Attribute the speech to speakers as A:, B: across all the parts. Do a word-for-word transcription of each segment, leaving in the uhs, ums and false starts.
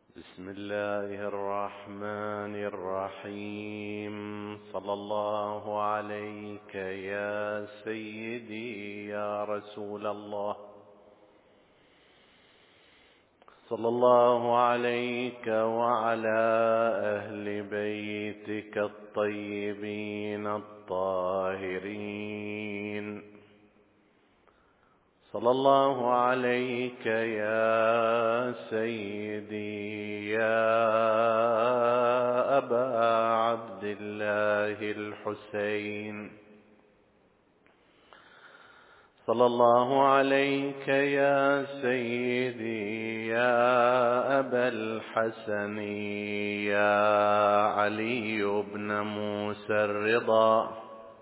A: بسم الله الرحمن الرحيم. صلى الله عليك يا سيدي يا رسول الله، صلى الله عليك وعلى أهل بيتك الطيبين الطاهرين. صلى الله عليك يا سيدي يا أبا عبد الله الحسين. صلى الله عليك يا سيدي يا أبا الحسن يا علي بن موسى الرضا،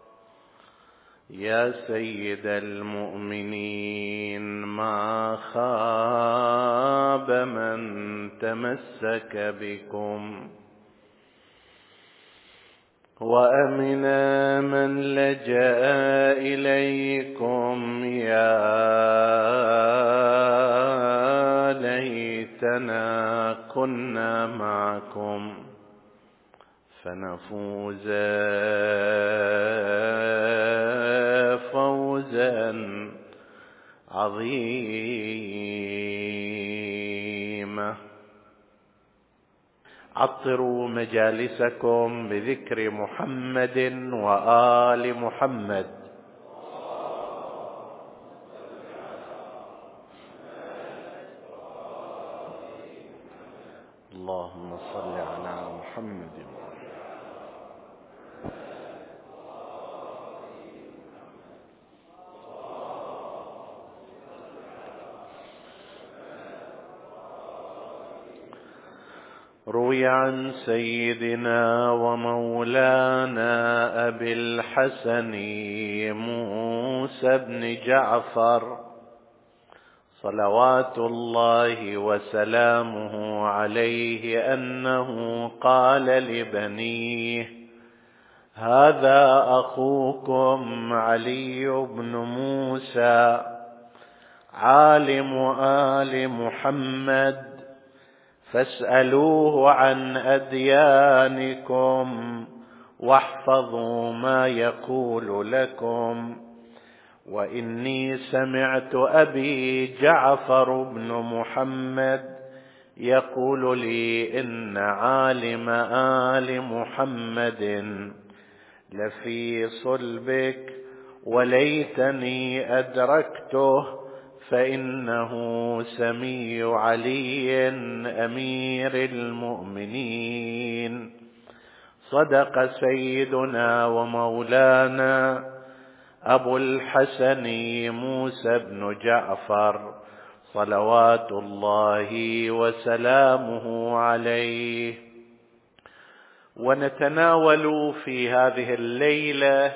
A: يا سيد المؤمنين. ما خاب من تمسك بكم، وأمن من لجأ إليكم. يا ليتنا كنا معكم فنفوز فوزا عظيما. عطروا مجالسكم بذكر محمد وآل محمد. اللهم صل على محمد. روي عن سيدنا ومولانا أبي الحسن موسى بن جعفر صلوات الله وسلامه عليه أنه قال لبنيه: هذا أخوكم علي بن موسى عالم آل محمد، فاسألوه عن أديانكم واحفظوا ما يقول لكم. وإني سمعت أبي جعفر بن محمد يقول لي إن عالم آل محمد لفي صلبك، وليتني أدركته، فإنه سمي علي أمير المؤمنين. صدق سيدنا ومولانا أبو الحسن موسى بن جعفر صلوات الله وسلامه عليه. ونتناول في هذه الليلة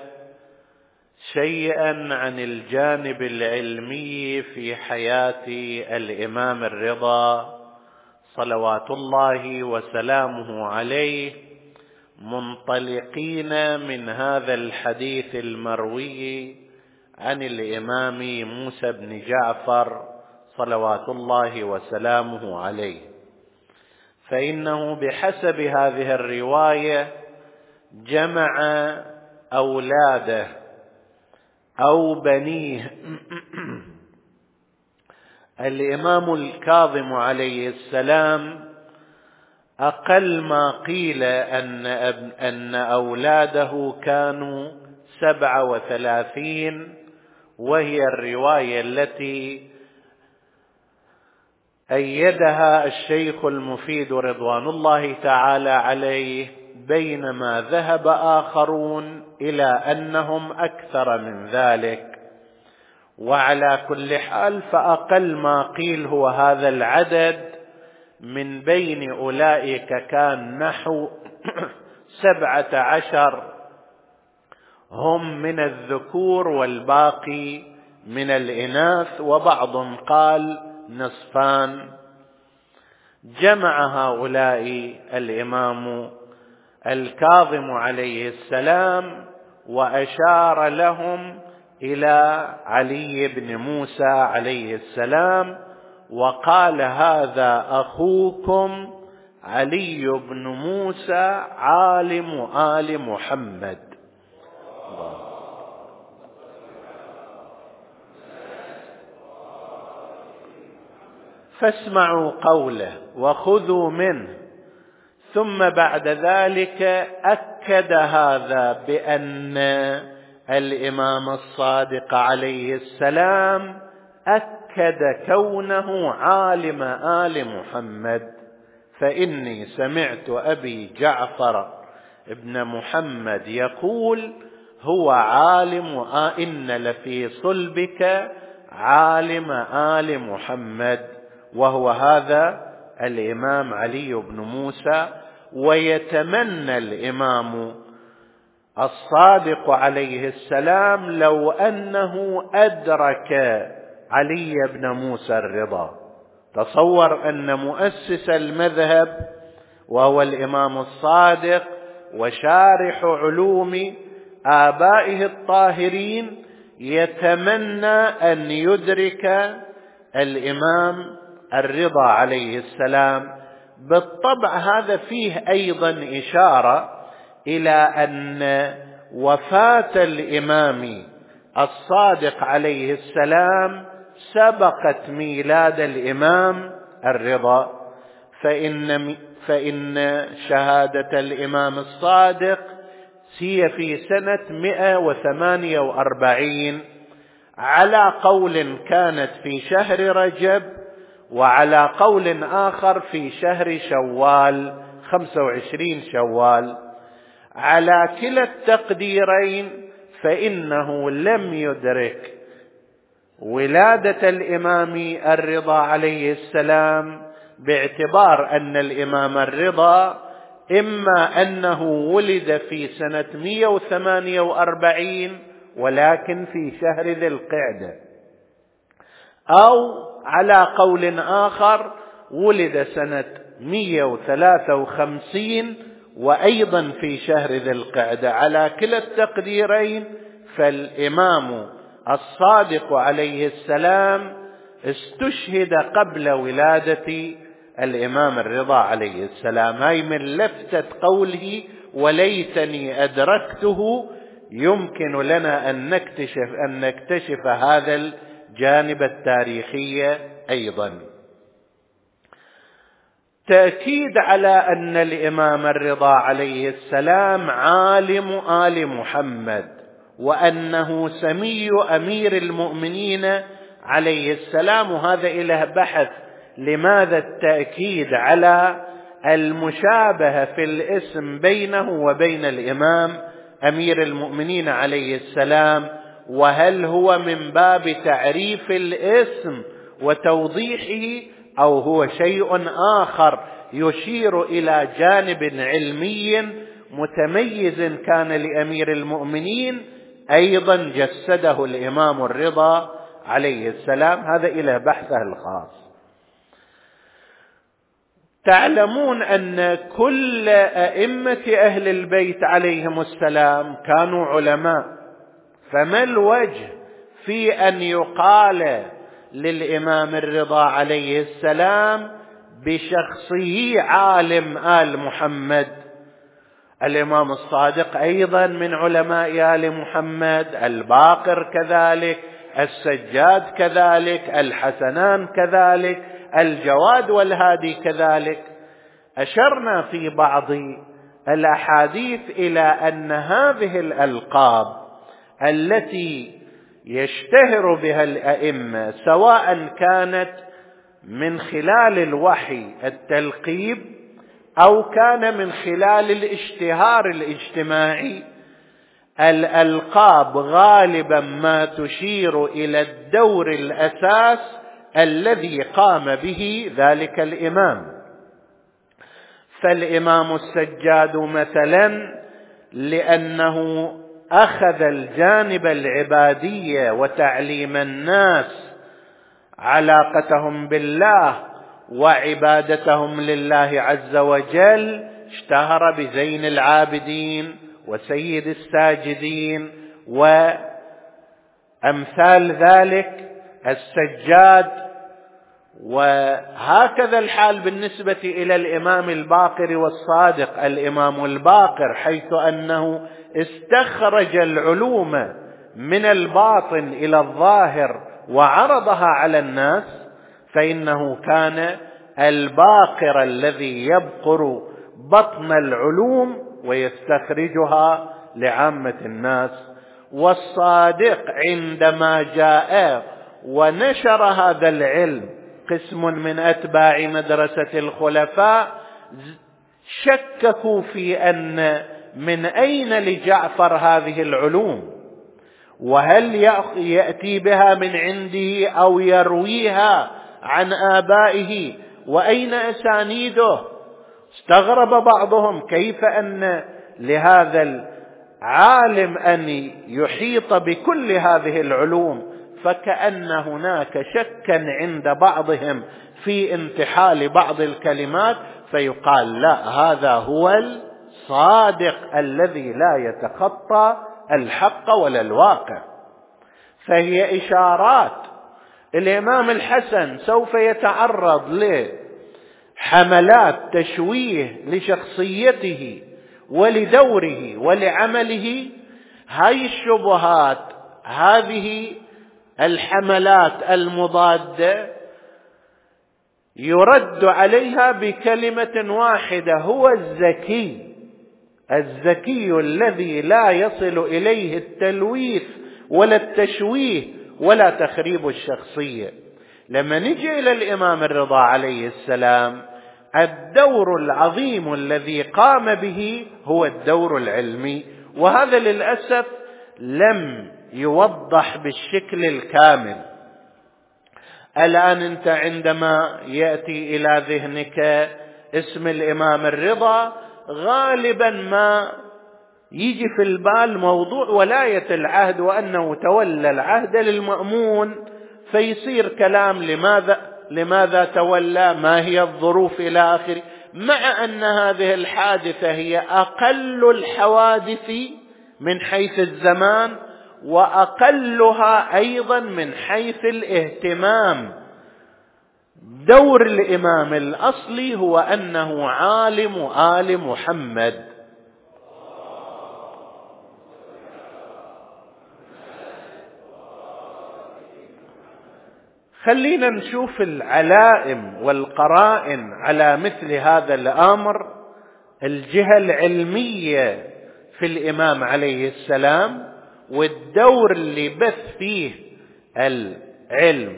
A: شيئا عن الجانب العلمي في حياة الإمام الرضا صلوات الله وسلامه عليه، منطلقين من هذا الحديث المروي عن الإمام موسى بن جعفر صلوات الله وسلامه عليه. فإنه بحسب هذه الرواية جمع أولاده أو بنيه الإمام الكاظم عليه السلام. أقل ما قيل أن, أن أولاده كانوا سبعة وثلاثين، وهي الرواية التي أيدها الشيخ المفيد رضوان الله تعالى عليه، بينما ذهب آخرون إلى أنهم أكثر من ذلك. وعلى كل حال فأقل ما قيل هو هذا العدد. من بين أولئك كان نحو سبعة عشر هم من الذكور والباقي من الإناث، وبعضهم قال نصفان. جمع هؤلاء الإمام الكاظم عليه السلام وأشار لهم إلى علي بن موسى عليه السلام، وقال: هذا أخوكم علي بن موسى عالم آل محمد. فاسمعوا قوله وخذوا منه. ثم بعد ذلك أكد هذا بأن الإمام الصادق عليه السلام أكد كونه عالم آل محمد. فإني سمعت أبي جعفر ابن محمد يقول هو عالم آ إن لفي صلبك عالم آل محمد، وهو هذا الإمام علي بن موسى. ويتمنى الإمام الصادق عليه السلام لو أنه أدرك علي بن موسى الرضا. تصور أن مؤسس المذهب وهو الإمام الصادق وشارح علوم آبائه الطاهرين يتمنى أن يدرك الإمام الرضا عليه السلام. بالطبع هذا فيه أيضا إشارة إلى أن وفاة الإمام الصادق عليه السلام سبقت ميلاد الإمام الرضا، فإن, فإن شهادة الإمام الصادق هي في سنة مئة وثمانية وأربعين، على قول كانت في شهر رجب، وعلى قول آخر في شهر شوال خمسة وعشرين شوال. على كلا التقديرين فإنه لم يدرك ولادة الإمام الرضا عليه السلام، باعتبار أن الإمام الرضا إما أنه ولد في سنة مئة وثمانية وأربعين ولكن في شهر ذي القعدة، أو على قول آخر ولد سنة مئة وثلاثة وخمسين وأيضا في شهر ذي القعدة. على كلا التقديرين فالإمام الصادق عليه السلام استشهد قبل ولادة الإمام الرضا عليه السلام. هاي من لفتة قوله وليتني أدركته. يمكن لنا أن نكتشف, أن نكتشف هذا الجانب التاريخي أيضا. تأكيد على أن الإمام الرضا عليه السلام عالم آل محمد، وأنه سمي أمير المؤمنين عليه السلام، وهذا إله بحث. لماذا التأكيد على المشابهة في الاسم بينه وبين الإمام أمير المؤمنين عليه السلام؟ وهل هو من باب تعريف الاسم وتوضيحه، أو هو شيء آخر يشير إلى جانب علمي متميز كان لأمير المؤمنين أيضا جسده الإمام الرضا عليه السلام؟ هذا إلى بحثه الخاص. تعلمون أن كل أئمة أهل البيت عليهم السلام كانوا علماء، فما الوجه في أن يقال للإمام الرضا عليه السلام بشخصه عالم آل محمد؟ الإمام الصادق أيضا من علماء آل محمد، الباقر كذلك، السجاد كذلك، الحسنان كذلك، الجواد والهادي كذلك. أشرنا في بعض الأحاديث إلى أن هذه الألقاب التي يشتهر بها الأئمة سواء كانت من خلال الوحي التلقيب أو كان من خلال الاشتهار الاجتماعي، الألقاب غالبا ما تشير إلى الدور الأساس الذي قام به ذلك الإمام. فالإمام السجاد مثلا لأنه أخذ الجانب العبادي وتعليم الناس علاقتهم بالله وعبادتهم لله عز وجل، اشتهر بزين العابدين وسيد الساجدين وأمثال ذلك. السجاد وهكذا الحال بالنسبة إلى الإمام الباقر والصادق. الإمام الباقر حيث أنه استخرج العلوم من الباطن إلى الظاهر وعرضها على الناس، فإنه كان الباقر الذي يبقر بطن العلوم ويستخرجها لعامة الناس. والصادق عندما جاء ونشر هذا العلم قسم من أتباع مدرسة الخلفاء شككوا في أن من أين لجعفر هذه العلوم، وهل يأتي بها من عنده أو يرويها عن آبائه، وأين أسانيده. استغرب بعضهم كيف أن لهذا العالم أن يحيط بكل هذه العلوم، فكأن هناك شكا عند بعضهم في انتحال بعض الكلمات، فيقال لا، هذا هو الصادق الذي لا يتخطى الحق ولا الواقع. فهي إشارات. الإمام الحسن سوف يتعرض لحملات تشويه لشخصيته ولدوره ولعمله. هاي الشبهات، هذه الحملات المضادة يرد عليها بكلمة واحدة: هو الذكي، الذكي الذي لا يصل إليه التلويث ولا التشويه ولا تخريب الشخصية. لما نجي إلى الإمام الرضا عليه السلام، الدور العظيم الذي قام به هو الدور العلمي، وهذا للأسف لم يوضح بالشكل الكامل. الآن أنت عندما يأتي إلى ذهنك اسم الإمام الرضا، غالبا ما يجي في البال موضوع ولاية العهد، وأنه تولى العهد للمأمون، فيصير كلام لماذا لماذا تولى، ما هي الظروف إلى آخره، مع أن هذه الحادثة هي أقل الحوادث من حيث الزمان، وأقلها أيضا من حيث الاهتمام. دور الإمام الأصلي هو أنه عالم آل محمد. خلينا نشوف العلائم والقرائن على مثل هذا الأمر. الجهة العلمية في الإمام عليه السلام والدور اللي بث فيه العلم.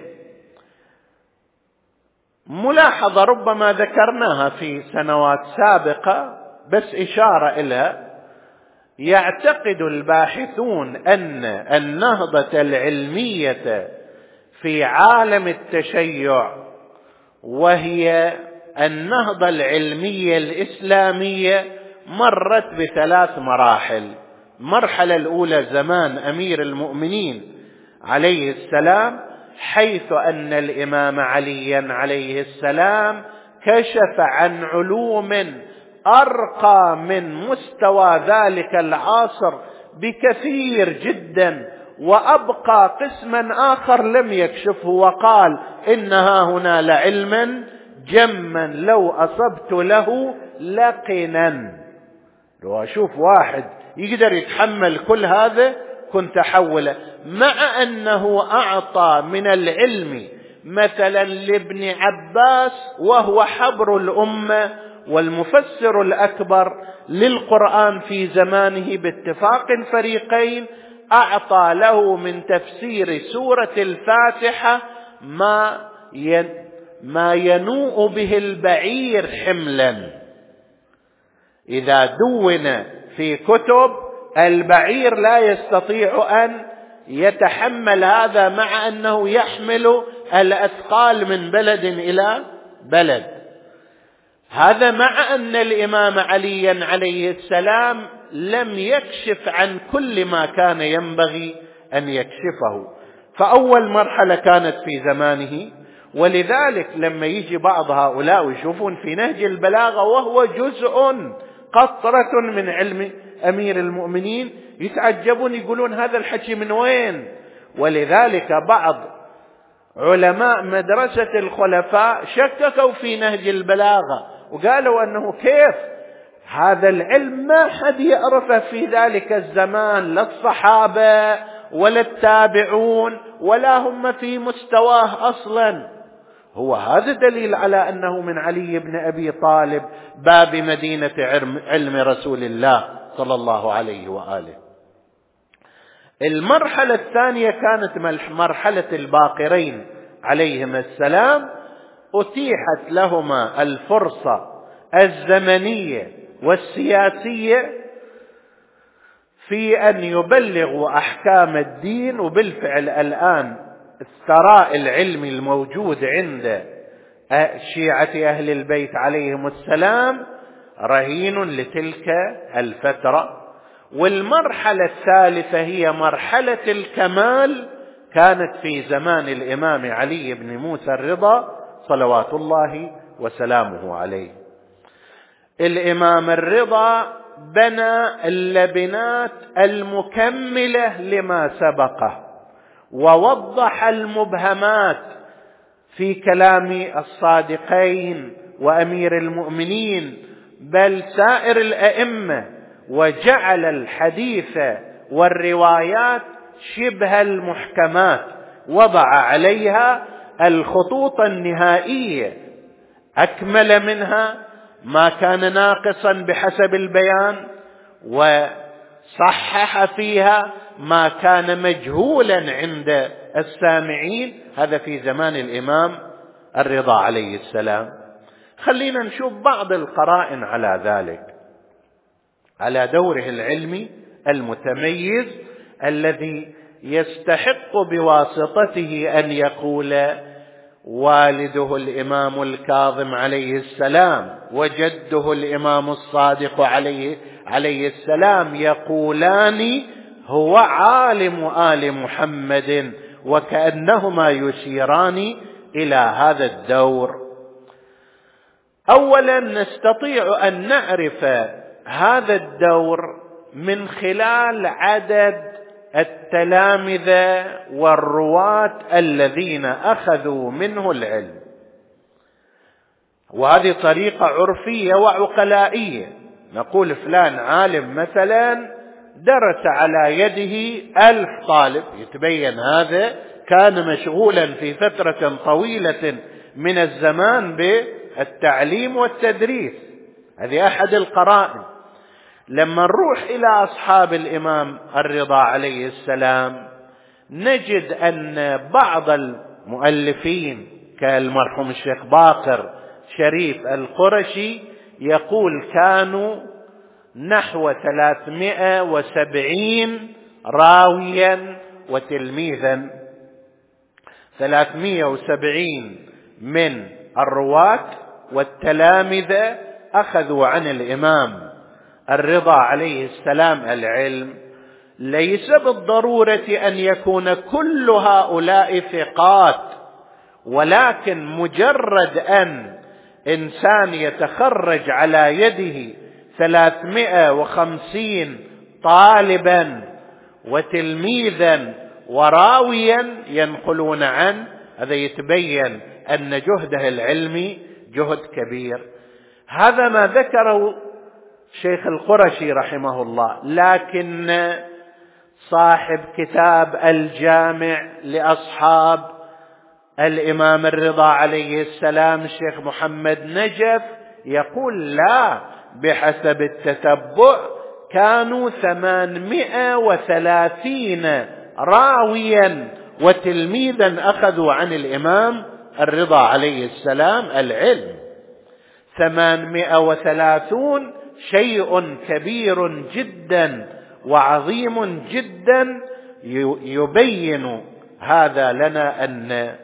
A: ملاحظة ربما ذكرناها في سنوات سابقة، بس إشارة إلى: يعتقد الباحثون أن النهضة العلمية في عالم التشيع، وهي النهضة العلمية الإسلامية، مرت بثلاث مراحل. المرحلة الأولى زمان أمير المؤمنين عليه السلام، حيث أن الإمام علي عليه السلام كشف عن علوم أرقى من مستوى ذلك العصر بكثير جدا، وأبقى قسما آخر لم يكشفه، وقال: إنها هنا لعلما جما لو أصبت له لقنا. لو أشوف واحد يقدر يتحمل كل هذا كنت أحوله. مع أنه أعطى من العلم مثلا لابن عباس، وهو حبر الأمة والمفسر الأكبر للقرآن في زمانه باتفاق الفريقين، أعطى له من تفسير سورة الفاتحة ما ما ينوء به البعير حملا. إذا دون في كتب، البعير لا يستطيع أن يتحمل هذا، مع أنه يحمل الأثقال من بلد إلى بلد. هذا مع أن الإمام علي عليه السلام لم يكشف عن كل ما كان ينبغي أن يكشفه. فأول مرحلة كانت في زمانه، ولذلك لما يجي بعض هؤلاء ويشوفون في نهج البلاغة وهو جزء قطرة من علم أمير المؤمنين، يتعجبون، يقولون هذا الحكي من وين؟ ولذلك بعض علماء مدرسة الخلفاء شككوا في نهج البلاغة وقالوا أنه كيف هذا العلم ما حد يعرفه في ذلك الزمان، لا الصحابة ولا التابعون ولا هم في مستواه أصلا. هو هذا دليل على أنه من علي بن أبي طالب باب مدينة علم رسول الله صلى الله عليه وآله. المرحلة الثانية كانت مرحلة الباقرين عليهم السلام، أتيحت لهما الفرصة الزمنية والسياسية في أن يبلغوا أحكام الدين. وبالفعل الآن الثراء العلمي الموجود عند شيعة أهل البيت عليهم السلام رهين لتلك الفترة. والمرحلة الثالثة هي مرحلة الكمال، كانت في زمان الإمام علي بن موسى الرضا صلوات الله وسلامه عليه. الإمام الرضا بنى اللبنات المكملة لما سبقه، ووضح المبهمات في كلام الصادقين وأمير المؤمنين بل سائر الأئمة، وجعل الحديث والروايات شبه المحكمات، وضع عليها الخطوط النهائية، أكمل منها ما كان ناقصا بحسب البيان، وصحح فيها ما كان مجهولا عند السامعين. هذا في زمان الإمام الرضا عليه السلام. خلينا نشوف بعض القرائن على ذلك، على دوره العلمي المتميز الذي يستحق بواسطته أن يقول والده الإمام الكاظم عليه السلام وجده الإمام الصادق عليه, عليه السلام يقولان هو عالم آل محمد، وكأنهما يشيران إلى هذا الدور. أولا نستطيع أن نعرف هذا الدور من خلال عدد التلامذة والرواة الذين أخذوا منه العلم، وهذه طريقة عرفية وعقلائية. نقول فلان عالم مثلا درس على يده ألف طالب، يتبين هذا كان مشغولا في فترة طويلة من الزمان بالتعليم والتدريس. هذه أحد القرائن. لما نروح إلى أصحاب الإمام الرضا عليه السلام نجد أن بعض المؤلفين كالمرحوم الشيخ باقر شريف القرشي يقول كانوا نحو ثلاثمائة وسبعين راويا وتلميذا، ثلاثمائة وسبعين من الرواة والتلامذة أخذوا عن الإمام الرضا عليه السلام العلم. ليس بالضرورة أن يكون كل هؤلاء ثقات، ولكن مجرد أن إنسان يتخرج على يده ثلاثمائة وخمسين طالبا وتلميذا وراويا ينقلون عنه، هذا يتبين أن جهده العلمي جهد كبير. هذا ما ذكره شيخ القرشي رحمه الله. لكن صاحب كتاب الجامع لأصحاب الإمام الرضا عليه السلام الشيخ محمد نجف يقول لا، بحسب التتبع كانوا ثمانمائة وثلاثين راويا وتلميذا أخذوا عن الإمام الرضا عليه السلام العلم. ثمانمائة وثلاثون شيء كبير جدا وعظيم جدا، يبين هذا لنا أن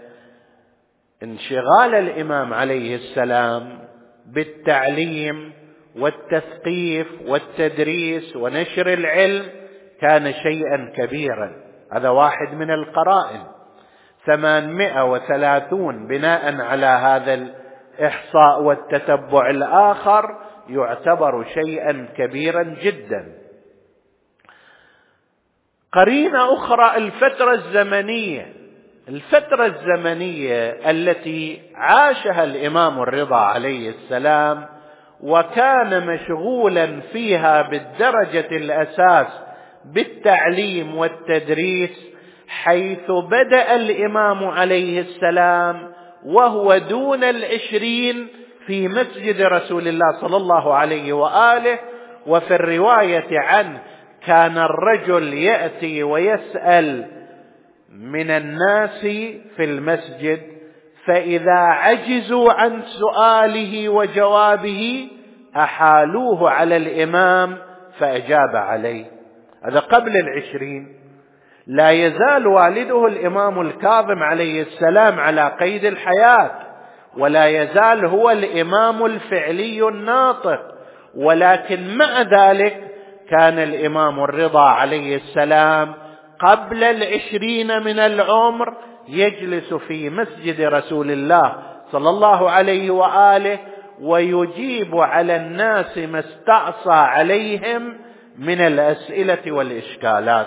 A: انشغال الإمام عليه السلام بالتعليم والتثقيف والتدريس ونشر العلم كان شيئا كبيرا. هذا واحد من القرائن. ثمانمائة وثلاثون بناء على هذا الإحصاء والتتبع الآخر يعتبر شيئا كبيرا جدا. قرينة أخرى الفترة الزمنية. الفترة الزمنية التي عاشها الإمام الرضا عليه السلام وكان مشغولا فيها بالدرجة الأساس بالتعليم والتدريس، حيث بدأ الإمام عليه السلام وهو دون العشرين في مسجد رسول الله صلى الله عليه وآله. وفي الرواية عنه كان الرجل يأتي ويسأل من الناس في المسجد، فإذا عجزوا عن سؤاله وجوابه أحالوه على الإمام فأجاب عليه. هذا قبل العشرين. لا يزال والده الإمام الكاظم عليه السلام على قيد الحياة، ولا يزال هو الإمام الفعلي الناطق، ولكن مع ذلك كان الإمام الرضا عليه السلام قبل العشرين من العمر يجلس في مسجد رسول الله صلى الله عليه وآله ويجيب على الناس ما استعصى عليهم من الأسئلة والإشكالات.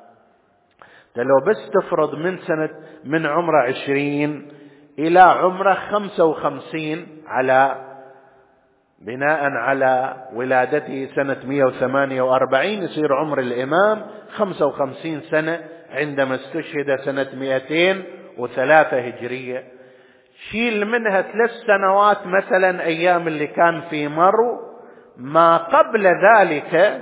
A: لو بس تفرض من سنة من عمر عشرين إلى عمر خمسة وخمسين على بناء على ولادته سنة مئة وثمانية وأربعين، يصير عمر الإمام خمسة وخمسين سنة عندما استشهد سنة مئتين وثلاثة هجرية. شيل منها ثلاث سنوات مثلا أيام اللي كان في مرو، ما قبل ذلك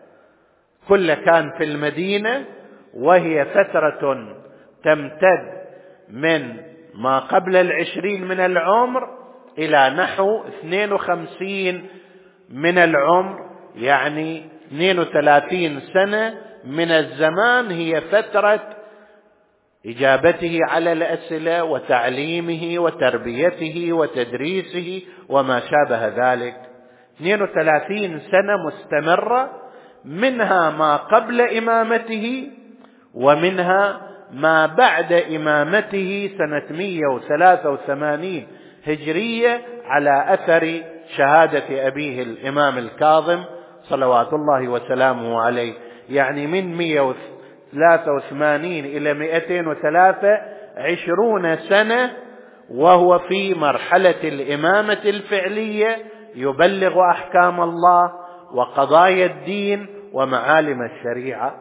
A: كل كان في المدينة، وهي فترة تمتد من ما قبل العشرين من العمر إلى نحو اثنين وخمسين من العمر، يعني اثنين وثلاثين سنة من الزمان هي فترة إجابته على الأسئلة وتعليمه وتربيته وتدريسه وما شابه ذلك. اثنين وثلاثين سنة مستمرة، منها ما قبل إمامته ومنها ما بعد إمامته سنة مئة وثلاثة وثمانين هجرية على أثر شهادة أبيه الإمام الكاظم صلوات الله وسلامه عليه، يعني من مئة وثلاثة وثمانين إلى مئتين وثلاثة عشرون سنة وهو في مرحلة الإمامة الفعلية يبلغ أحكام الله وقضايا الدين ومعالم الشريعة.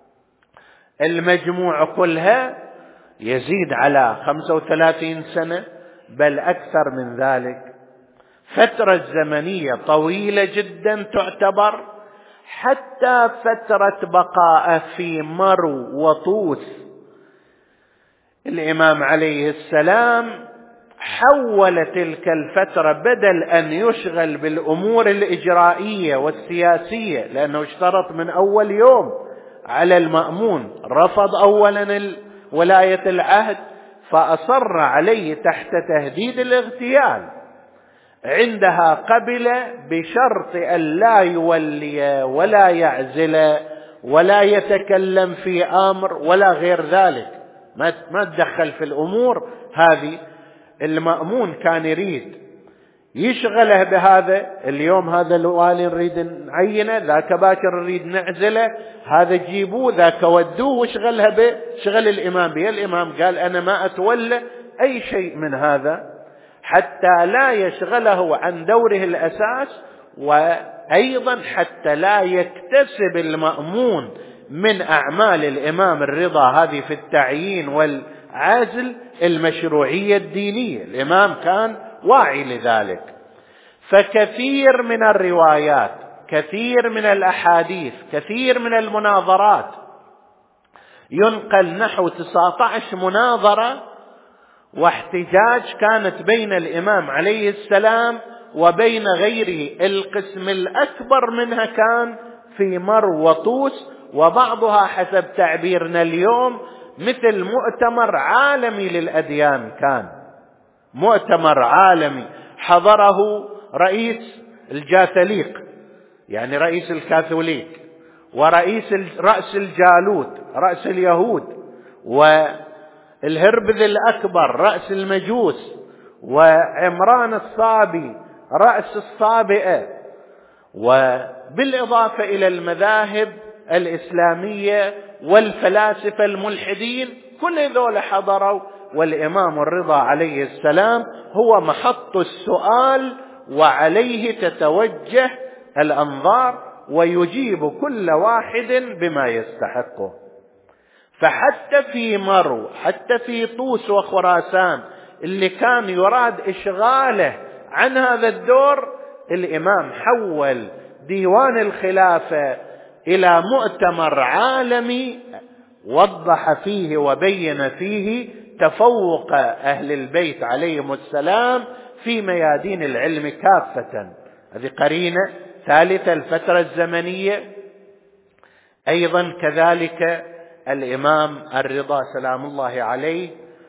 A: المجموع كلها يزيد على خمسة وثلاثين سنة بل أكثر من ذلك. فترة زمنية طويلة جدا تعتبر، حتى فترة بقاء في مرو وطوس الإمام عليه السلام حول تلك الفترة، بدل أن يشغل بالأمور الإجرائية والسياسية، لأنه اشترط من أول يوم على المأمون، رفض أولا ولاية العهد فأصر عليه تحت تهديد الاغتيال، عندها قبل بشرط أن لا يولي ولا يعزل ولا يتكلم في أمر ولا غير ذلك، ما تدخل في الأمور هذه. المأمون كان يريد يشغله بهذا، اليوم هذا الوالي نريد نعينه، ذاك باكر نريد نعزله، هذا جيبوه ذاك ودوه وشغلها به، شغل الإمام به. الإمام قال أنا ما أتولى أي شيء من هذا حتى لا يشغله عن دوره الأساس، وأيضا حتى لا يكتسب المأمون من أعمال الإمام الرضا هذه في التعيين والعزل المشروعية الدينية. الإمام كان واعي لذلك. فكثير من الروايات، كثير من الأحاديث، كثير من المناظرات ينقل نحو تسعة عشر مناظرة واحتجاج كانت بين الإمام عليه السلام وبين غيره. القسم الأكبر منها كان في مرو وطوس، وبعضها حسب تعبيرنا اليوم مثل مؤتمر عالمي للأديان، كان مؤتمر عالمي حضره رئيس الجاثليق يعني رئيس الكاثوليك، ورئيس رأس الجالوت رأس اليهود، والهربذ الأكبر رأس المجوس، وعمران الصابي رأس الصابئة، وبالإضافة إلى المذاهب الإسلامية والفلاسفة الملحدين كل ذولا حضروا، والإمام الرضا عليه السلام هو محط السؤال وعليه تتوجه الأنظار، ويجيب كل واحد بما يستحقه. فحتى في مرو، حتى في طوس وخراسان اللي كان يراد إشغاله عن هذا الدور، الإمام حول ديوان الخلافة إلى مؤتمر عالمي وضح فيه وبين فيه تفوق أهل البيت عليهم السلام في ميادين العلم كافة. هذه قرينة ثالثة، الفترة الزمنية. أيضا كذلك الإمام الرضا سلام الله عليه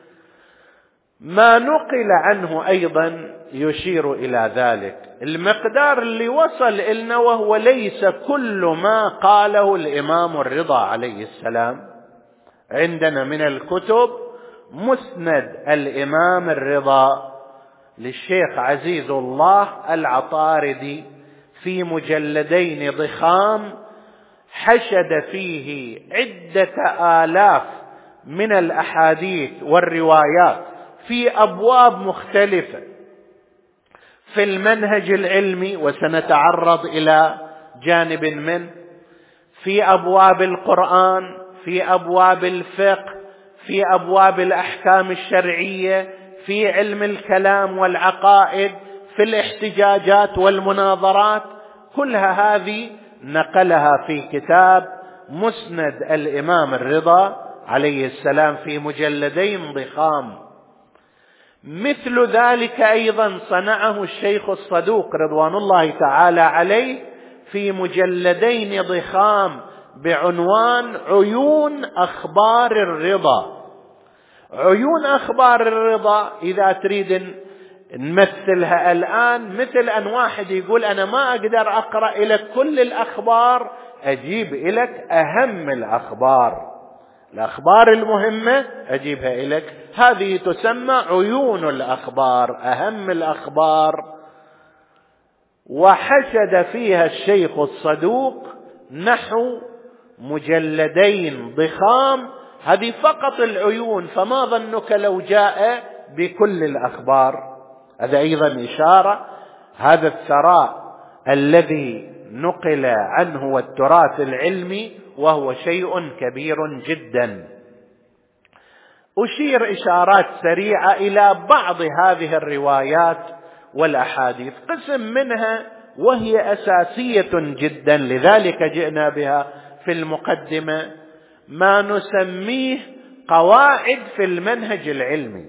A: ما نقل عنه أيضا يشير إلى ذلك. المقدار اللي وصل إلنا وهو ليس كل ما قاله الإمام الرضا عليه السلام. عندنا من الكتب مسند الإمام الرضا للشيخ عزيز الله العطاردي في مجلدين ضخام، حشد فيه عدة آلاف من الأحاديث والروايات في أبواب مختلفة في المنهج العلمي، وسنتعرض إلى جانب منه، في أبواب القرآن، في أبواب الفقه، في أبواب الأحكام الشرعية، في علم الكلام والعقائد، في الاحتجاجات والمناظرات. كلها هذه نقلها في كتاب مسند الإمام الرضا عليه السلام في مجلدين ضخام. مثل ذلك أيضا صنعه الشيخ الصدوق رضوان الله تعالى عليه في مجلدين ضخام بعنوان عيون أخبار الرضا. عيون أخبار الرضا إذا تريد نمثلها الآن مثل أن واحد يقول أنا ما أقدر أقرأ لك كل الأخبار، أجيب لك أهم الأخبار، الأخبار المهمة أجيبها لك. هذه تسمى عيون الأخبار، أهم الأخبار. وحشد فيها الشيخ الصدوق نحو مجلدين ضخام، هذه فقط العيون، فما ظنك لو جاء بكل الأخبار. هذا أيضا إشارة هذا الثراء الذي نقل عنه والتراث العلمي وهو شيء كبير جدا. أشير إشارات سريعة إلى بعض هذه الروايات والأحاديث، قسم منها وهي أساسية جدا، لذلك جئنا بها في المقدمة، ما نسميه قواعد في المنهج العلمي.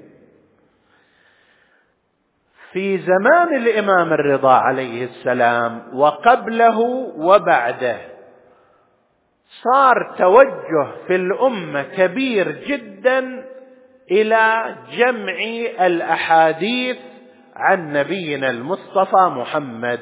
A: في زمان الإمام الرضا عليه السلام وقبله وبعده صار توجه في الأمة كبير جدا إلى جمع الأحاديث عن نبينا المصطفى محمد.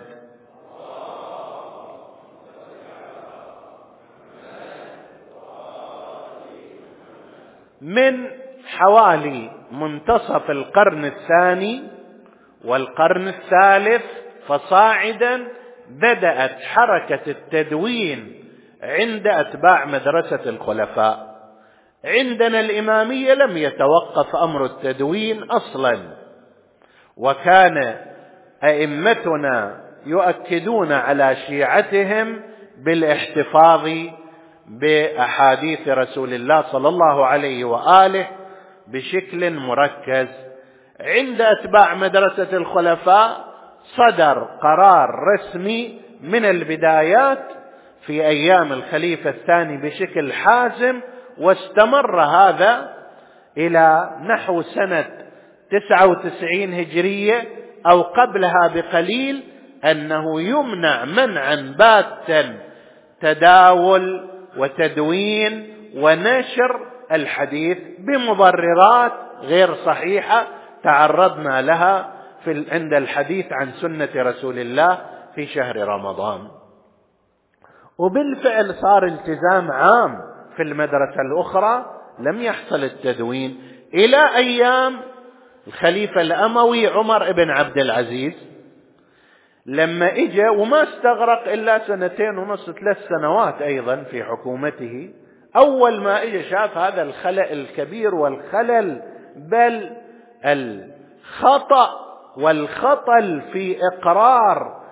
A: من حوالي منتصف القرن الثاني والقرن الثالث فصاعدا بدأت حركة التدوين عند أتباع مدرسة الخلفاء. عندنا الإمامية لم يتوقف أمر التدوين أصلا، وكان أئمتنا يؤكدون على شيعتهم بالاحتفاظ بأحاديث رسول الله صلى الله عليه وآله بشكل مركز. عند أتباع مدرسة الخلفاء صدر قرار رسمي من البدايات في أيام الخليفة الثاني بشكل حازم، واستمر هذا إلى نحو سنة تسعة وتسعين هجرية أو قبلها بقليل، أنه يمنع منعا باتا تداول وتدوين ونشر الحديث بمبررات غير صحيحة تعرضنا لها في عند الحديث عن سنة رسول الله في شهر رمضان. وبالفعل صار التزام عام في المدرسة الأخرى، لم يحصل التدوين إلى أيام الخليفة الأموي عمر بن عبد العزيز، لما إجا وما استغرق إلا سنتين ونص ثلاث سنوات أيضا في حكومته أول ما إجا شاف هذا الخلل الكبير والخلل، بل الخطأ والخطل في إقرار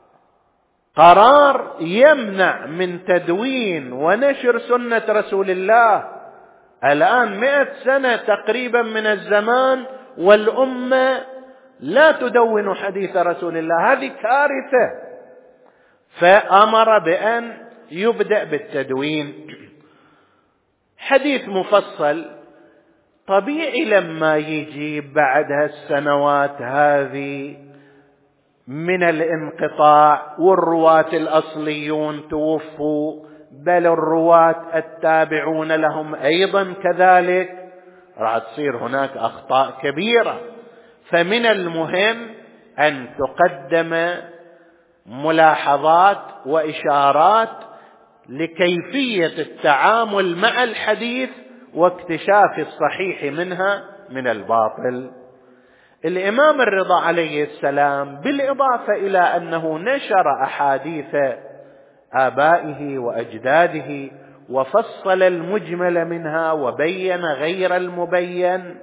A: قرار يمنع من تدوين ونشر سنة رسول الله. الآن مئة سنة تقريبا من الزمان والأمة لا تدون حديث رسول الله، هذه كارثة. فأمر بأن يبدأ بالتدوين. حديث مفصل طبيعي لما يجي بعد هالسنوات هذه من الانقطاع والرواة الأصليون توفوا، بل الرواة التابعون لهم أيضا كذلك، راح تصير هناك أخطاء كبيرة. فمن المهم أن تقدم ملاحظات وإشارات لكيفية التعامل مع الحديث واكتشاف الصحيح منها من الباطل. الإمام الرضا عليه السلام بالإضافة إلى أنه نشر أحاديث آبائه وأجداده وفصل المجمل منها وبين غير المبين،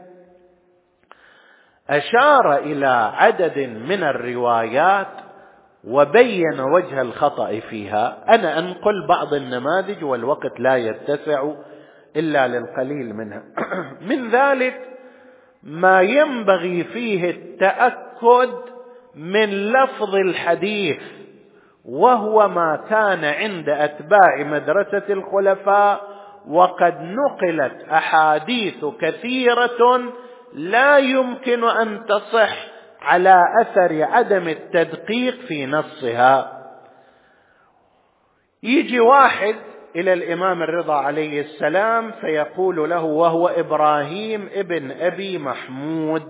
A: أشار إلى عدد من الروايات وبين وجه الخطأ فيها. أنا أنقل بعض النماذج والوقت لا يتسع إلا للقليل منها. من ذلك ما ينبغي فيه التأكد من لفظ الحديث، وهو ما كان عند أتباع مدرسة الخلفاء، وقد نقلت أحاديث كثيرة لا يمكن أن تصح على أثر عدم التدقيق في نصها. يجي واحد إلى الإمام الرضا عليه السلام فيقول له، وهو إبراهيم ابن أبي محمود،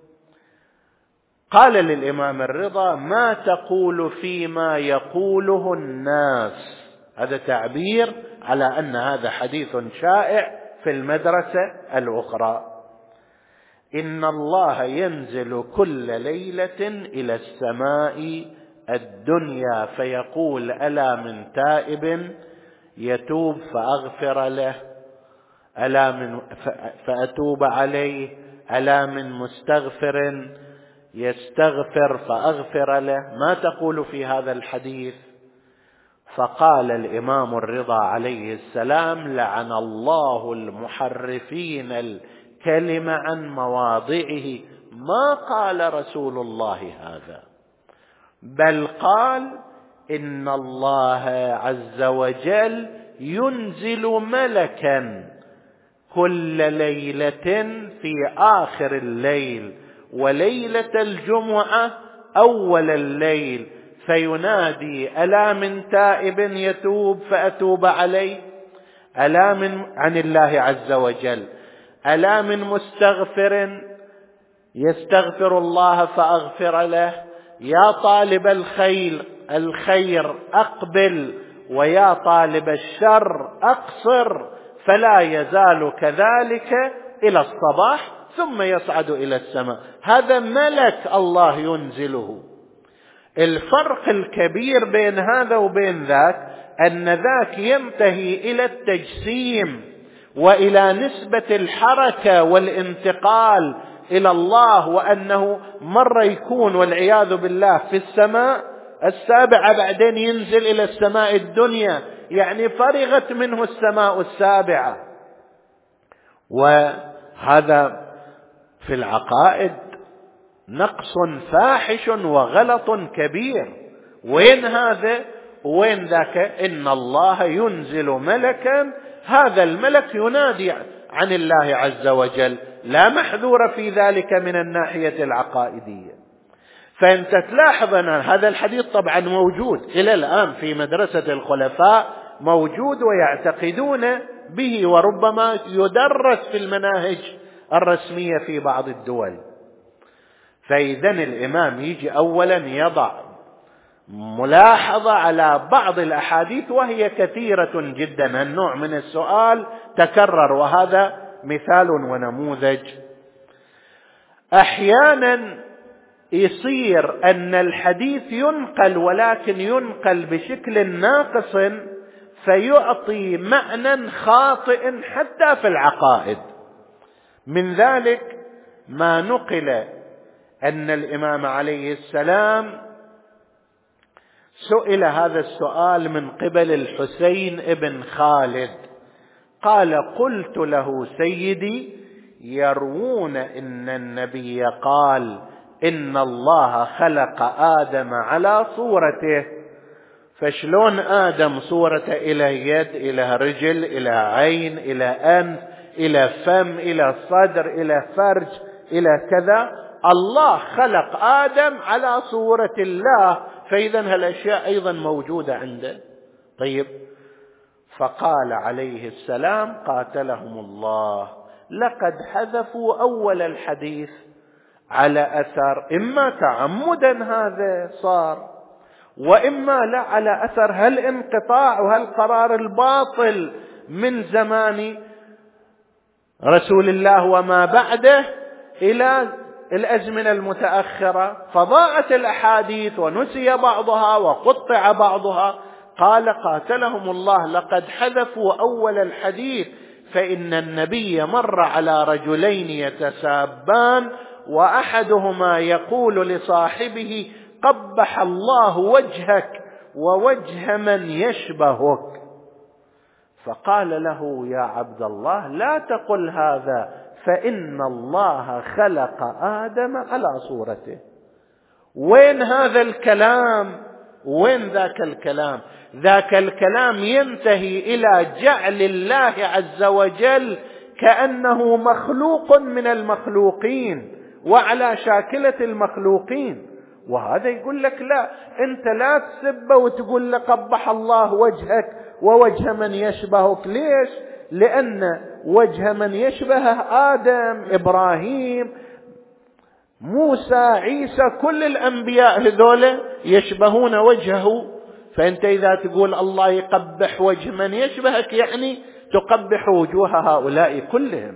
A: قال للإمام الرضا: ما تقول فيما يقوله الناس؟ هذا تعبير على أن هذا حديث شائع في المدرسة الأخرى. إن الله ينزل كل ليلة إلى السماء الدنيا فيقول: ألا من تائب يتوب فأغفر له، ألا من فأتوب عليه، ألا من مستغفر يستغفر فأغفر له، ما تقول في هذا الحديث؟ فقال الإمام الرضا عليه السلام: لعن الله المحرفين الكلم عن مواضعه، ما قال رسول الله هذا، بل قال: إن الله عز وجل ينزل ملكا كل ليلة في آخر الليل، وليلة الجمعة أول الليل، فينادي: ألا من تائب يتوب فأتوب عليه، ألا من عن الله عز وجل، ألا من مستغفر يستغفر الله فأغفر له، يا طالب الخير الخير أقبل، ويا طالب الشر أقصر، فلا يزال كذلك إلى الصباح ثم يصعد إلى السماء. هذا ملك الله ينزله. الفرق الكبير بين هذا وبين ذاك أن ذاك ينتهي إلى التجسيم وإلى نسبة الحركة والانتقال إلى الله، وأنه مرة يكون والعياذ بالله في السماء السابعة بعدين ينزل إلى السماء الدنيا، يعني فرغت منه السماء السابعة. وهذا في العقائد نقص فاحش وغلط كبير. وين هذا وين ذاك؟ إن الله ينزل ملكا، هذا الملك ينادي عن الله عز وجل، لا محذور في ذلك من الناحية العقائدية. فأنت تلاحظ أن هذا الحديث طبعا موجود إلى الآن في مدرسة الخلفاء، موجود ويعتقدون به، وربما يدرس في المناهج الرسمية في بعض الدول. فإذا الإمام يجي أولا يضع ملاحظة على بعض الأحاديث وهي كثيرة جدا. النوع من السؤال تكرر، وهذا مثال ونموذج. أحيانا يصير أن الحديث ينقل، ولكن ينقل بشكل ناقص، فيعطي معنى خاطئ حتى في العقائد. من ذلك ما نقل أن الإمام عليه السلام سئل هذا السؤال من قبل الحسين ابن خالد، قال: قلت له سيدي: يروون إن النبي قال إن الله خلق آدم على صورته، فشلون آدم صورته إلى يد، إلى رجل، إلى عين، إلى أنف، إلى فم، إلى صدر، إلى فرج، إلى كذا؟ الله خلق آدم على صورة الله، فإذا هالأشياء أيضا موجودة عنده. طيب، فقال عليه السلام قاتلهم الله: لقد حذفوا أول الحديث على أثر إما تعمدا هذا صار، وإما لا على أثر هالانقطاع وهالقرار الباطل من زمان رسول الله وما بعده إلى الأزمنة المتأخرة، فضاعت الأحاديث ونسي بعضها وقطع بعضها. قال قاتلهم الله: لقد حذفوا أول الحديث، فإن النبي مر على رجلين يتسابان، وأحدهما يقول لصاحبه: قبح الله وجهك ووجه من يشبهك. فقال له: يا عبد الله، لا تقل هذا، فإن الله خلق آدم على صورته. وين هذا الكلام؟ وين ذاك الكلام؟ ذاك الكلام ينتهي إلى جعل الله عز وجل كأنه مخلوق من المخلوقين وعلى شاكلة المخلوقين، وهذا يقول لك لا، أنت لا تسب وتقول لقبح الله وجهك ووجه من يشبهك. ليش؟ لأن وجه من يشبهه آدم، إبراهيم، موسى، عيسى، كل الأنبياء هذول يشبهون وجهه. فأنت إذا تقول الله يقبح وجه من يشبهك، يعني تقبح وجوه هؤلاء كلهم.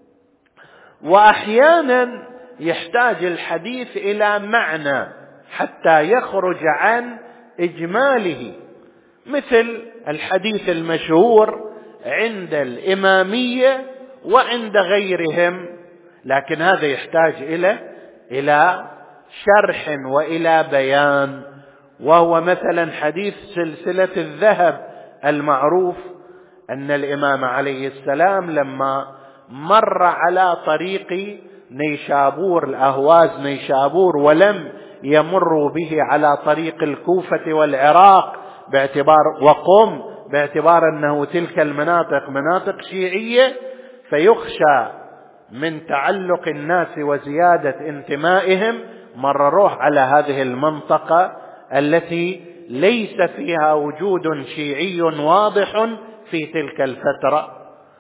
A: وأحيانا يحتاج الحديث إلى معنى حتى يخرج عن إجماله، مثل الحديث المشهور عند الإمامية وعند غيرهم، لكن هذا يحتاج إلى إلى شرح وإلى بيان، وهو مثلا حديث سلسلة الذهب المعروف، أن الإمام عليه السلام لما مر على طريق نيشابور، الأهواز نيشابور، ولم يمر به على طريق الكوفة والعراق باعتبار وقم باعتبار أنه تلك المناطق مناطق شيعية، فيخشى من تعلق الناس وزيادة انتمائهم، مرروه على هذه المنطقة التي ليس فيها وجود شيعي واضح في تلك الفترة.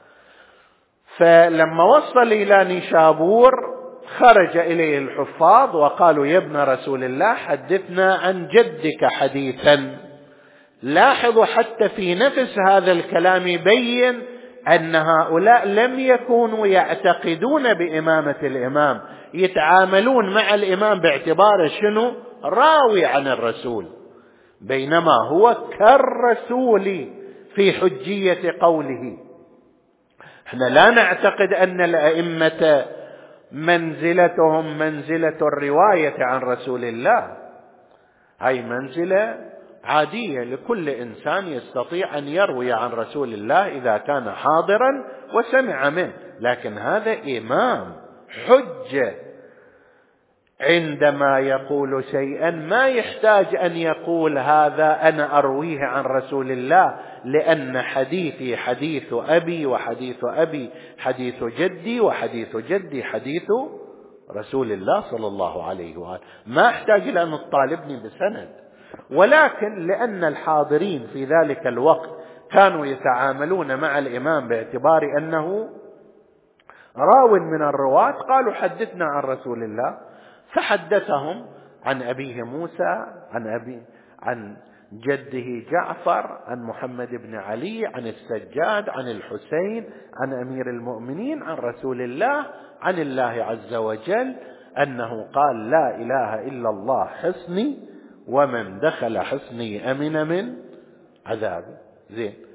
A: فلما وصل إلى نيشابور خرج إليه الحفاظ وقالوا: يا ابن رسول الله، حدثنا عن جدك حديثا. لاحظوا حتى في نفس هذا الكلام يبين أن هؤلاء لم يكونوا يعتقدون بإمامة الإمام، يتعاملون مع الإمام باعتباره شنو؟ راوي عن الرسول، بينما هو كالرسول في حجية قوله. احنا لا نعتقد أن الأئمة منزلتهم منزلة الرواية عن رسول الله، هاي منزلة عادية لكل إنسان يستطيع أن يروي عن رسول الله إذا كان حاضرا وسمع منه، لكن هذا إمام حجة عندما يقول شيئا ما يحتاج أن يقول هذا أنا أرويه عن رسول الله، لأن حديثي حديث أبي، وحديث أبي حديث جدي، وحديث جدي حديث رسول الله صلى الله عليه وآله. ما أحتاج إلى أن تطالبني بسند، ولكن لأن الحاضرين في ذلك الوقت كانوا يتعاملون مع الإمام باعتبار أنه راو من الرواة، قالوا: حدثنا عن رسول الله، فحدثهم عن أبيه موسى، عن أبي عن جده جعفر، عن محمد بن علي، عن السجاد، عن الحسين، عن أمير المؤمنين، عن رسول الله، عن الله عز وجل أنه قال: لا إله إلا الله حصني، ومن دخل حصني أمن من عذابه. زين،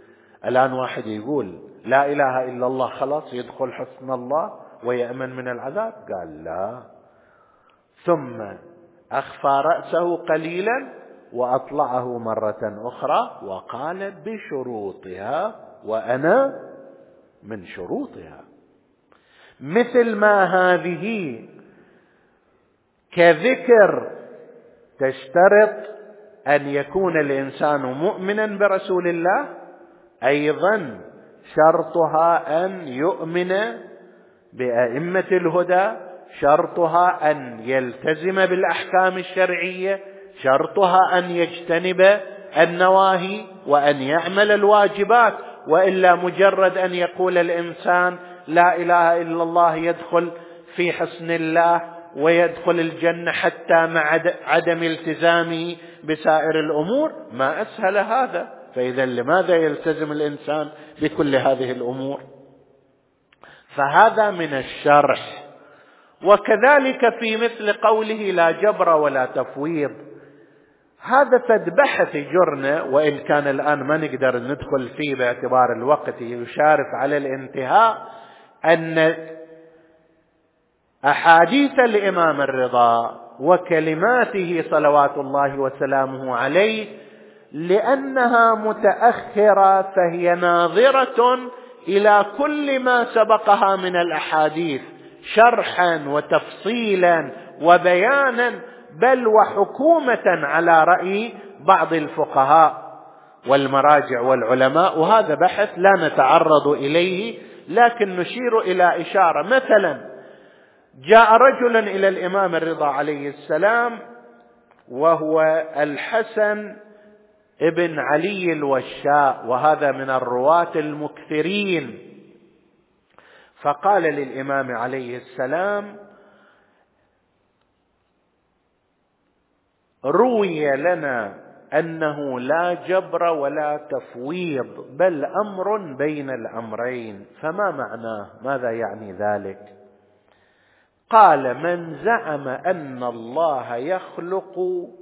A: الآن واحد يقول لا إله إلا الله خلاص يدخل حسن الله ويأمن من العذاب؟ قال لا. ثم أخفى رأسه قليلا وأطلعه مرة أخرى وقال بشروطها وأنا من شروطها. مثل ما هذه كذكر تشترط أن يكون الإنسان مؤمنا برسول الله، أيضا شرطها أن يؤمن بأئمة الهدى، شرطها أن يلتزم بالأحكام الشرعية، شرطها أن يجتنب النواهي وأن يعمل الواجبات. وإلا مجرد أن يقول الإنسان لا إله إلا الله يدخل في حسن الله ويدخل الجنة حتى مع عدم التزامه بسائر الأمور، ما أسهل هذا. فإذا لماذا يلتزم الإنسان بكل هذه الأمور؟ فهذا من الشرح. وكذلك في مثل قوله لا جبر ولا تفويض، هذا فد بحث جرنا، وإن كان الآن ما نقدر ندخل فيه باعتبار الوقت يشارف على الانتهاء، أن أحاديث الإمام الرضا وكلماته صلوات الله وسلامه عليه لأنها متأخرة فهي ناظرة إلى كل ما سبقها من الأحاديث شرحا وتفصيلا وبيانا، بل وحكومة على رأي بعض الفقهاء والمراجع والعلماء. وهذا بحث لا نتعرض إليه، لكن نشير إلى إشارة. مثلا جاء رجل إلى الإمام الرضا عليه السلام وهو الحسن ابن علي الوشاء، وهذا من الرواة المكثرين، فقال للإمام عليه السلام روي لنا أنه لا جبر ولا تفويض بل أمر بين الأمرين، فما معناه؟ ماذا يعني ذلك؟ قال من زعم أن الله يخلق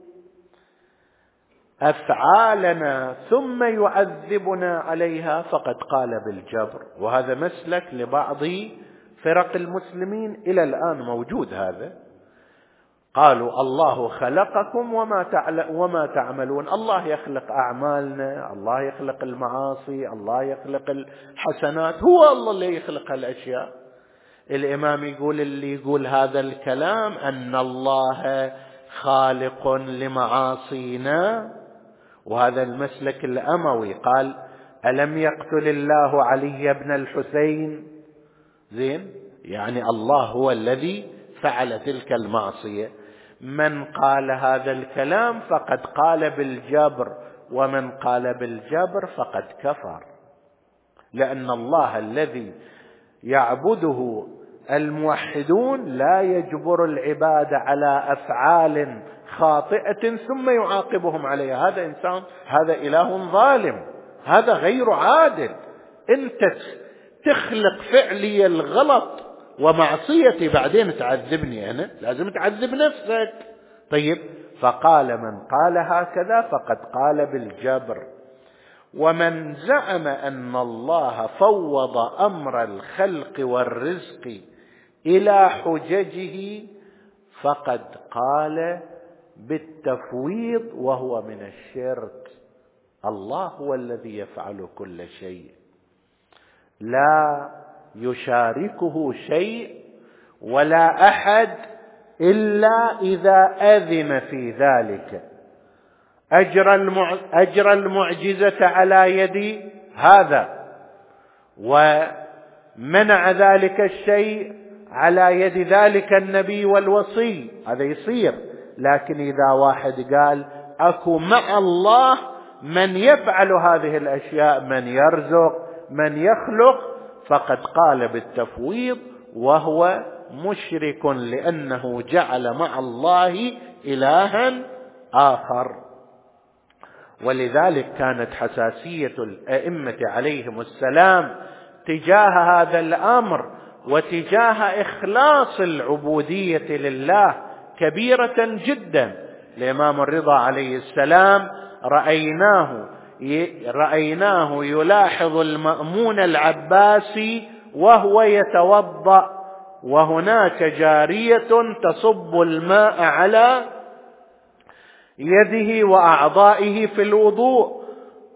A: أفعالنا ثم يعذبنا عليها فقد قال بالجبر. وهذا مسلك لبعض فرق المسلمين إلى الآن موجود. هذا قالوا الله خلقكم وما وما تعملون، الله يخلق أعمالنا، الله يخلق المعاصي، الله يخلق الحسنات، هو الله اللي يخلق الأشياء. الإمام يقول اللي يقول هذا الكلام أن الله خالق لمعاصينا، وهذا المسلك الأموي. قال ألم يقتل الله علي بن الحسين؟ زين، يعني الله هو الذي فعل تلك المعصية. من قال هذا الكلام فقد قال بالجبر، ومن قال بالجبر فقد كفر، لأن الله الذي يعبده الموحدون لا يجبر العباد على أفعال خاطئة ثم يعاقبهم عليها. هذا إنسان، هذا إله ظالم، هذا غير عادل. أنت تخلق فعلي الغلط ومعصيتي بعدين تعذبني أنا، لازم تعذب نفسك. طيب، فقال من قال هكذا فقد قال بالجبر. ومن زعم أن الله فوض أمر الخلق والرزق إلى حججه فقد قال بالتفويض، وهو من الشرك. الله هو الذي يفعل كل شيء، لا يشاركه شيء ولا أحد إلا إذا أذن في ذلك. أجرى المعجزة على يد هذا ومنع ذلك الشيء على يد ذلك النبي والوصي، هذا يصير. لكن إذا واحد قال أكو مع الله من يفعل هذه الأشياء، من يرزق، من يخلق، فقد قال بالتفويض، وهو مشرك لأنه جعل مع الله إلها آخر. ولذلك كانت حساسية الأئمة عليهم السلام تجاه هذا الأمر وتجاه إخلاص العبودية لله كبيرة جدا. الإمام الرضا عليه السلام رأيناه رأيناه يلاحظ المأمون العباسي وهو يتوضأ، وهناك جارية تصب الماء على يده وأعضائه في الوضوء،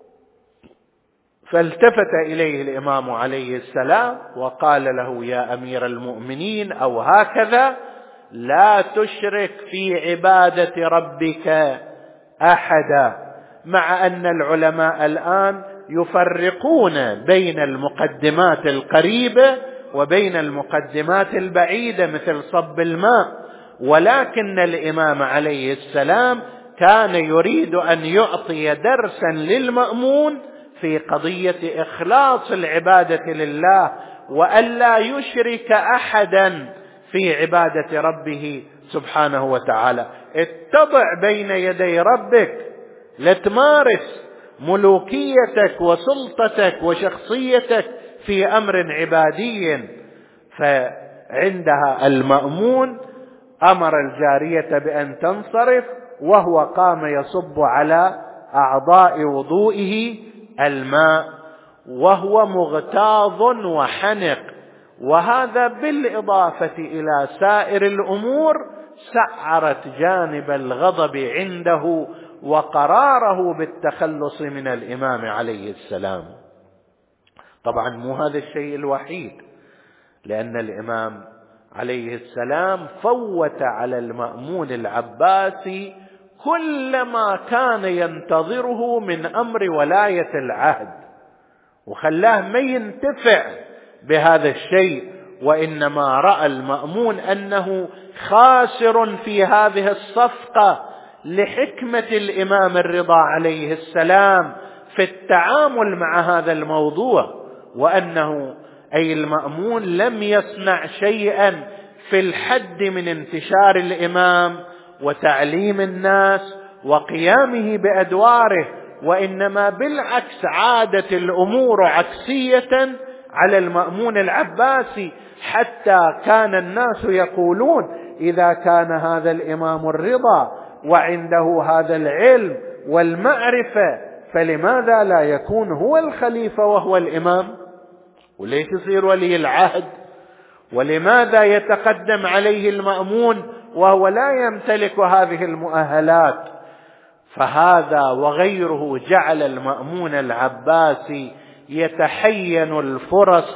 A: فالتفت إليه الإمام عليه السلام وقال له: يا أمير المؤمنين، أو هكذا لا تشرك في عبادة ربك أحدا. مع أن العلماء الآن يفرقون بين المقدمات القريبة وبين المقدمات البعيدة مثل صب الماء، ولكن الإمام عليه السلام كان يريد أن يعطي درسا للمأمون في قضية إخلاص العبادة لله، وألا يشرك أحدا في عبادة ربه سبحانه وتعالى. اتضع بين يدي ربك لتمارس ملوكيتك وسلطتك وشخصيتك في أمر عبادي. فعندها المأمون أمر الجارية بأن تنصرف، وهو قام يصب على أعضاء وضوئه الماء وهو مغتاظ وحنق، وهذا بالإضافة إلى سائر الأمور سعرت جانب الغضب عنده وقراره بالتخلص من الإمام عليه السلام. طبعا مو هذا الشيء الوحيد، لأن الإمام عليه السلام فوت على المأمون العباسي كل ما كان ينتظره من أمر ولاية العهد، وخلاه ما ينتفع بهذا الشيء، وإنما رأى المأمون أنه خاسر في هذه الصفقة لحكمة الإمام الرضا عليه السلام في التعامل مع هذا الموضوع، وأنه أي المأمون لم يصنع شيئا في الحد من انتشار الإمام وتعليم الناس وقيامه بأدواره، وإنما بالعكس عادت الأمور عكسية على المأمون العباسي، حتى كان الناس يقولون: إذا كان هذا الإمام الرضا وعنده هذا العلم والمعرفة فلماذا لا يكون هو الخليفة وهو الإمام؟ وليش يصير ولي العهد؟ ولماذا يتقدم عليه المأمون وهو لا يمتلك هذه المؤهلات؟ فهذا وغيره جعل المأمون العباسي يتحين الفرص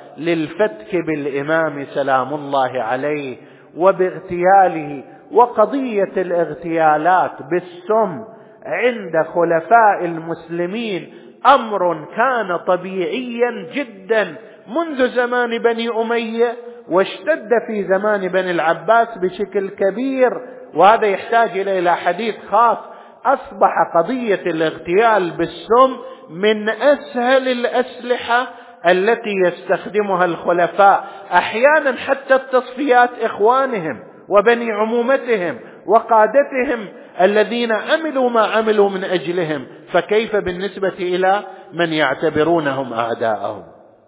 A: للفتك بالإمام سلام الله عليه وباغتياله. وقضية الاغتيالات بالسم عند خلفاء المسلمين أمر كان طبيعيا جدا منذ زمان بني أمية، واشتد في زمان بني العباس بشكل كبير، وهذا يحتاج إلى حديث خاص. أصبح قضية الاغتيال بالسم من أسهل الأسلحة التي يستخدمها الخلفاء، أحيانا حتى التصفيات إخوانهم وبني عمومتهم وقادتهم الذين عملوا ما عملوا من أجلهم، فكيف بالنسبة إلى من يعتبرونهم أعداءهم؟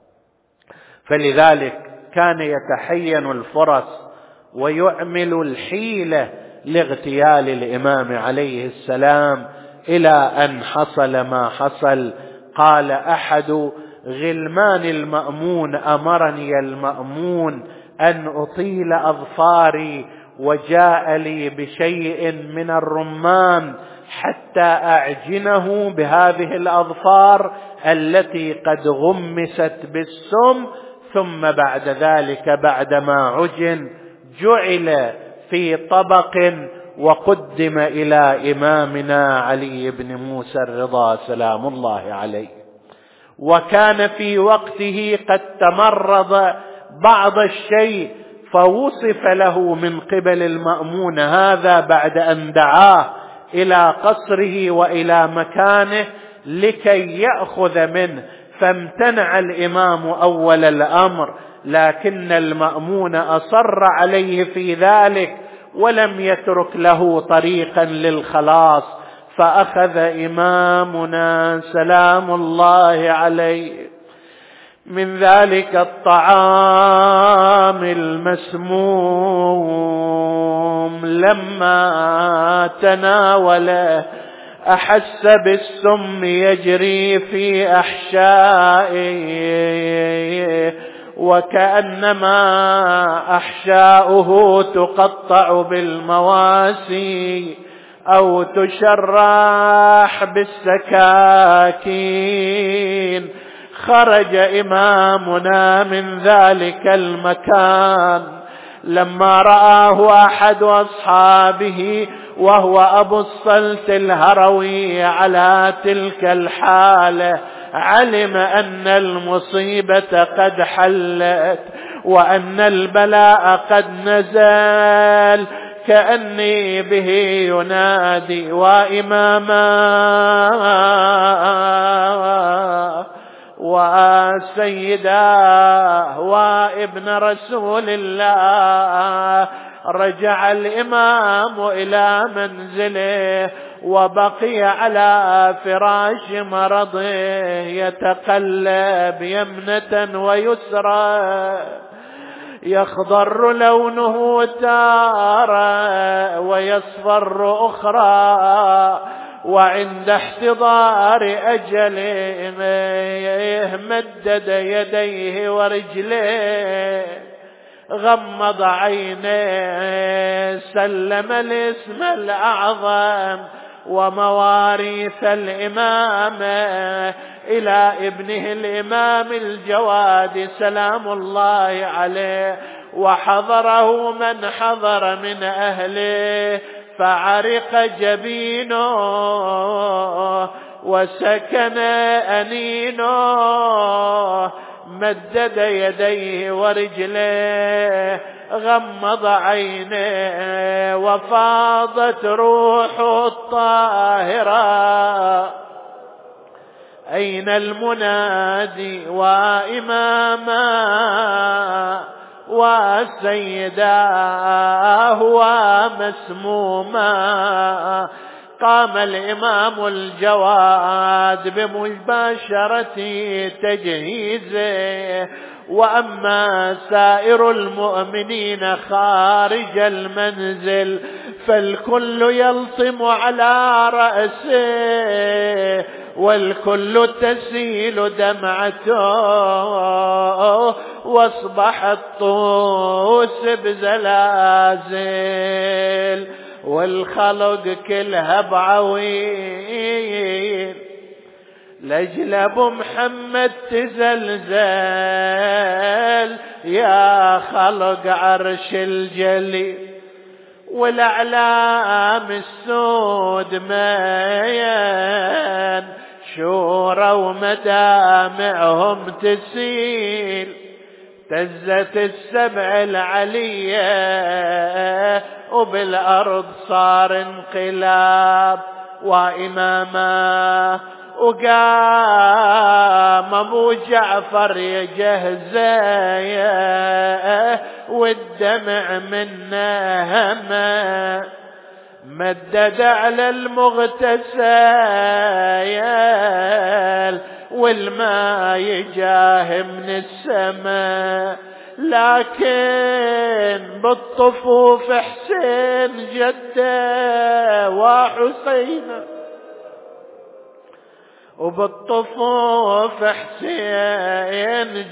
A: فلذلك كان يتحين الفرص ويعمل الحيلة لاغتيال الإمام عليه السلام، إلى أن حصل ما حصل. قال أحد غلمان المأمون: أمرني المأمون أن أطيل أظفاري، وجاء لي بشيء من الرمان حتى أعجنه بهذه الأظفار التي قد غمست بالسم، ثم بعد ذلك بعدما عجن جعل في طبق وقدم إلى إمامنا علي بن موسى الرضا سلام الله عليه. وكان في وقته قد تمرض بعض الشيء، فوصف له من قبل المأمون هذا بعد أن دعاه إلى قصره وإلى مكانه لكي يأخذ منه، فامتنع الإمام أول الأمر، لكن المأمون أصر عليه في ذلك ولم يترك له طريقا للخلاص، فأخذ إمامنا سلام الله عليه من ذلك الطعام المسموم لما تناوله أحس بالسم يجري في أحشائه وكأنما أحشاؤه تقطع بالمواسي أو تشرح بالسكاكين. خرج إمامنا من ذلك المكان لما رآه أحد أصحابه وهو أبو الصلت الهروي على تلك الحالة، علم أن المصيبة قد حلت وأن البلاء قد نزل، كأني به ينادي وإماما وسيداه وابن رسول الله. رجع الإمام إلى منزله وبقي على فراش مرضه يتقلب يمنة ويسرى، يخضر لونه تارة ويصفر أخرى، وعند احتضار أجله مدد يديه ورجليه، غمض عينيه، سلم الاسم الأعظم ومواريث الإمام إلى ابنه الإمام الجواد سلام الله عليه، وحضره من حضر من أهله، فعرق جبينه وسكن أنينه، مدد يديه ورجليه، غمض عينيه، وفاضت روح الطاهرة. أين المنادي وإماما وسيداه ومسموما؟ قام الإمام الجواد بمباشرة تجهيزه، وأما سائر المؤمنين خارج المنزل فالكل يلطم على رأسه والكل تسيل دمعته، واصبح الطوس بزلازل والخلق كلها بعوين، لجل ابو محمد تزلزل يا خلق عرش الجليل، والاعلام السود مين شورى ومدامعهم تسيل، تزت السبع العلية وبالأرض صار انقلاب وإماما. وقام أبو جعفر يجهزه والدمع منه هما، مدد على المغتسل والماء يجاه من السماء، لكن بالطفوف حسين جده وحسين، وبالطفوف حسين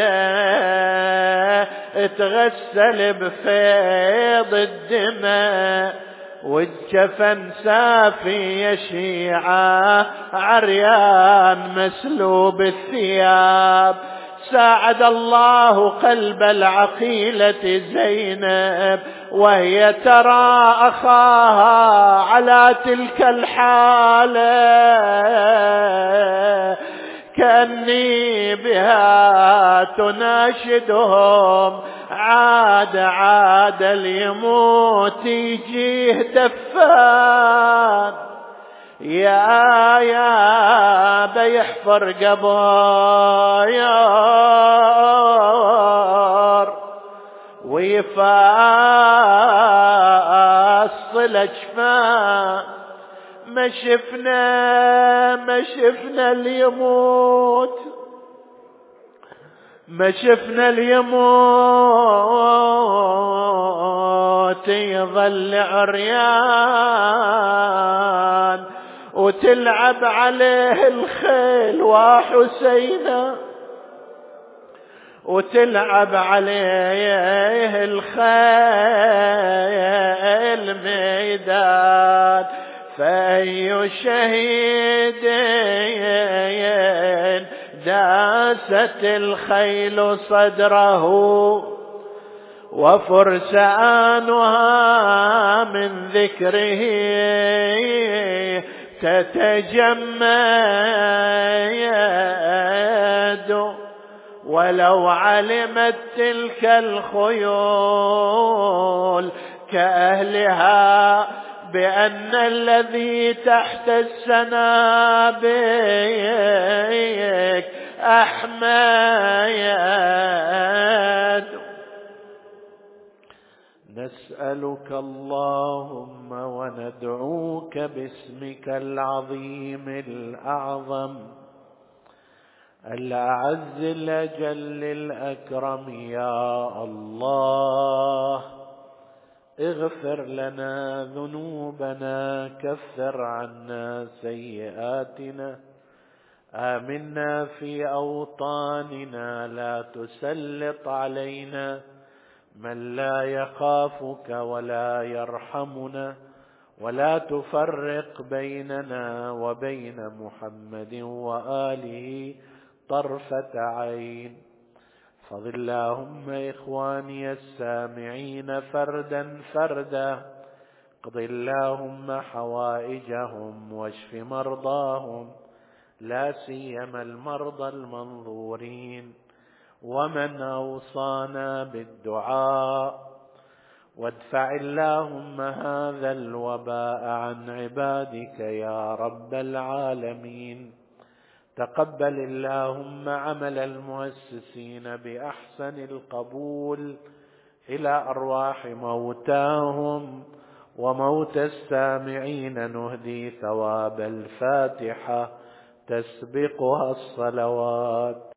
A: جده اتغسل بفيض الدماء، والجفن سافي يشيعه عريان مسلوب الثياب. ساعد الله قلب العقيلة زينب وهي ترى أخاها على تلك الحالة، كأني بها تناشدهم عاد عاد ليموت يجيه دفان، يا يا بيحفر قباير ويفاصل اجفان، ما شفنا ما شفنا اليموت، ما شفنا اليموت يظل عريان، وتلعب عليه الخيل وحسينا، وتلعب عليه الخيل ميدان، فأي شهيد داست الخيل صدره، وفرسانها من ذكره تتجمد، ولو علمت تلك الخيول كأهلها بأن الذي تحت السنابك أحمد. نسألك اللهم وندعوك باسمك العظيم الأعظم الأعز الأجل الأكرم، يا الله اغفر لنا ذنوبنا، كفر عنا سيئاتنا، آمنا في أوطاننا، لا تسلط علينا من لا يخافك ولا يرحمنا، ولا تفرق بيننا وبين محمد وآله طرفة عين. فضل اللهم إخواني السامعين فردا فردا، اقض اللهم حوائجهم واشف مرضاهم، لا سيما المرضى المنظورين، ومن أوصانا بالدعاء، وادفع اللهم هذا الوباء عن عبادك يا رب العالمين. تقبل اللهم عمل المؤسسين بأحسن القبول إلى أرواح موتاهم وموتى السامعين، نهدي ثواب الفاتحة تسبقها الصلوات.